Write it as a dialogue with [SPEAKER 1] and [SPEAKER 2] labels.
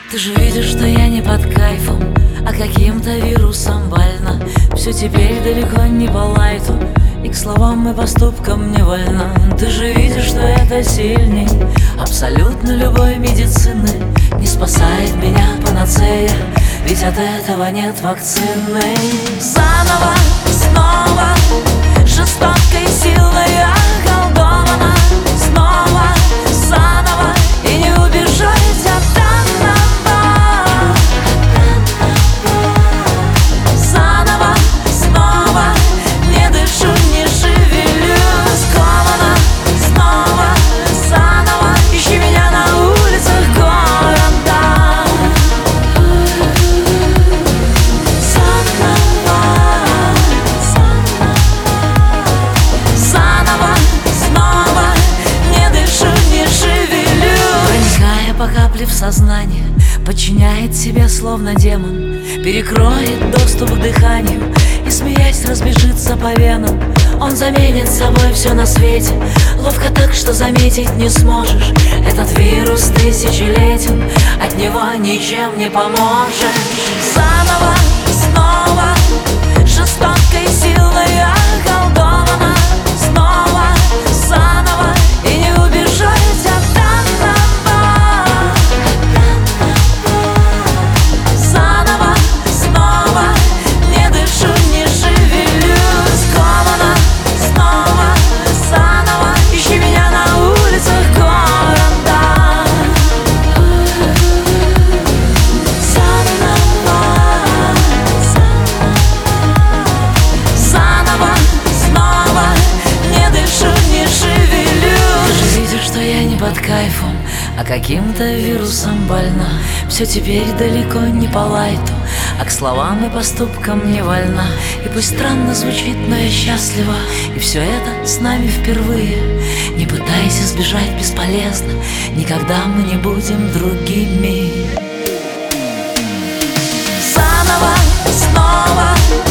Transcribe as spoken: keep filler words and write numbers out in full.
[SPEAKER 1] Ты же видишь, что я не под кайфом, а каким-то вирусом больна. Все теперь далеко не по лайту, и к словам и поступкам не вольна. Ты же видишь, что это сильней абсолютно любой медицины. Не спасает меня панацея, ведь от этого нет вакцины. Заново, снова, жестокой силой околдована. Снова, заново, и не убежать от данного. Заново, снова, не дышу, не шевелюсь. Скована, снова, заново, ищи меня на улицах города. Заново, заново, снова, не дышу, не шевелюсь. Проникая по капле в сознание, подчиняет себе словно демон, перекроет доступ к дыханию и, смеясь, разбежится по венам. Он заменит собой все на свете, ловко так, что заметить не сможешь. Этот вирус тысячелетен, от него ничем не поможешь. Заново, снова, жестокой силой околдована. Снова, заново, и не убежать от данного. Заново, снова, не дышу, не шевелюсь. Скована, снова, заново, ищи меня на улицах города. Заново, заново, снова, не дышу, не шевелюсь. Ты же видишь, что я не под кайфом, а каким-то вирусом больна. Все теперь далеко не по лайту, а к словам и поступкам не вольна. И пусть странно звучит, но я счастлива, и все это с нами впервые. Не пытайся сбежать, бесполезно, никогда мы не будем другими. Заново, снова,